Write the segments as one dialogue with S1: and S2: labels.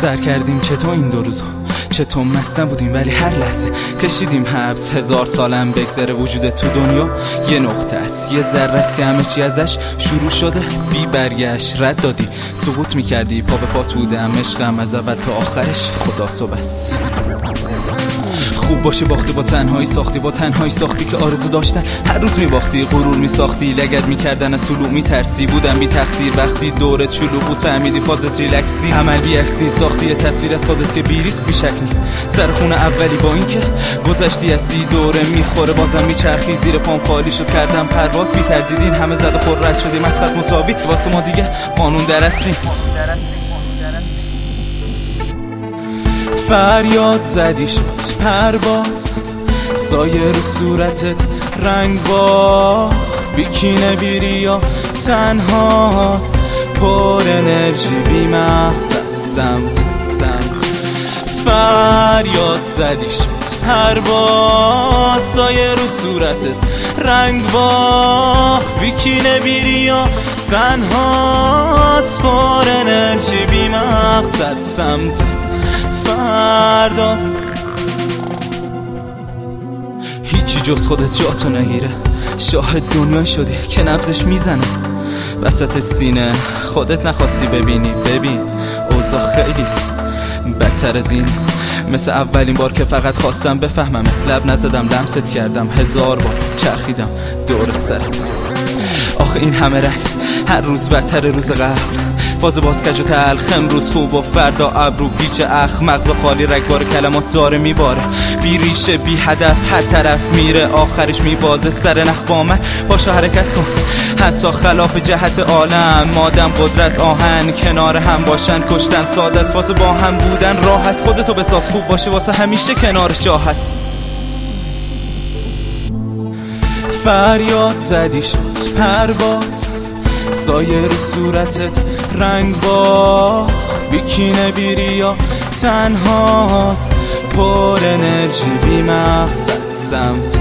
S1: سر کردیم چطور این دو روزا، چطور مستن بودیم ولی هر لحظه کشیدیم حبس. 1000 سالم بگذره وجودت تو دنیا یه نقطه است، یه ذره است که همه چی ازش شروع شده بی برگشت. رد دادی سقوط میکردی، پا به پات بودم عشقم از اول تا آخرش، خدا صبح است. خوب باشه باختی با تنهایی ساختی، با تنهایی ساختی که آرزو داشتن هر روز میباختی، غرور میساختی، لگد میکردن از طلوع میترسی. بودم بی تقصیر وقتی دورت شلوغ بود، فهمیدی فازت ریلکسی، عمل بی عکسی ساختی، یه تصویر از خودت که بیریست بی شک نی. سر خونه اولی با این که گذشتی از 30 دوره میخوره بازم میچرخی، زیر پام خالی شد کردم پرواز بی تردیدین، همه زد و خور رد شدیم از خط مساوی، واسه ما دیگه قانون درستی. فریاد زدی شد پرواز، سایه رو صورتت رنگ باخت، بیکینه بیریا تنهاست، پر انرژی بی مقصد سمت. فریاد زدی شد پرواز، سایه رو صورتت رنگ باخت، بیکینه بیریا تنهاست، پر انرژی بی مقصد سمت فرداست. هیچی جز خودت جاتو نگیره، شاهد دنیا شدی که نبضش میزنه وسط سینه، خودت نخواستی ببینی، ببین اوضاع خیلی بدتر از این. مثل اولین بار که فقط خواستم بفهممت، لب نزدم لمست کردم، 1000 بار چرخیدم دور سرت. آخه این همه رنگ هر روز بدتر روز قبل، فاز باز کج و تلخ، امروز خوب و فردا ابرو پیچ اخ، مغز خالی رگبار کلمات داره میباره، بی ریشه بی هدف هر طرف میره، آخرش میبازه سر نخ با من، پاشو حرکت کن حتی خلاف جهت عالم، مادم قدرت آهن کنار هم باشن کشتن ساده است، واسه با هم بودن راه هست، خودتو بساز خوب باشه واسه همیشه کنارش جا هست. فریاد زدی شد پرواز، سایه رو صورتت رنگ باخت، بیکینه بیریا تنهاست، پر انرژی بی مقصد سمت.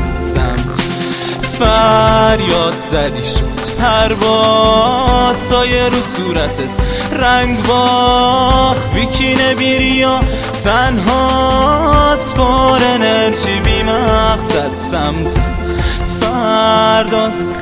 S1: فریاد زدی شد پرواز، سایه رو صورتت رنگ باخت، بیکینه بیریا تنهاست، پر انرژی بی مقصد سمت فرداست.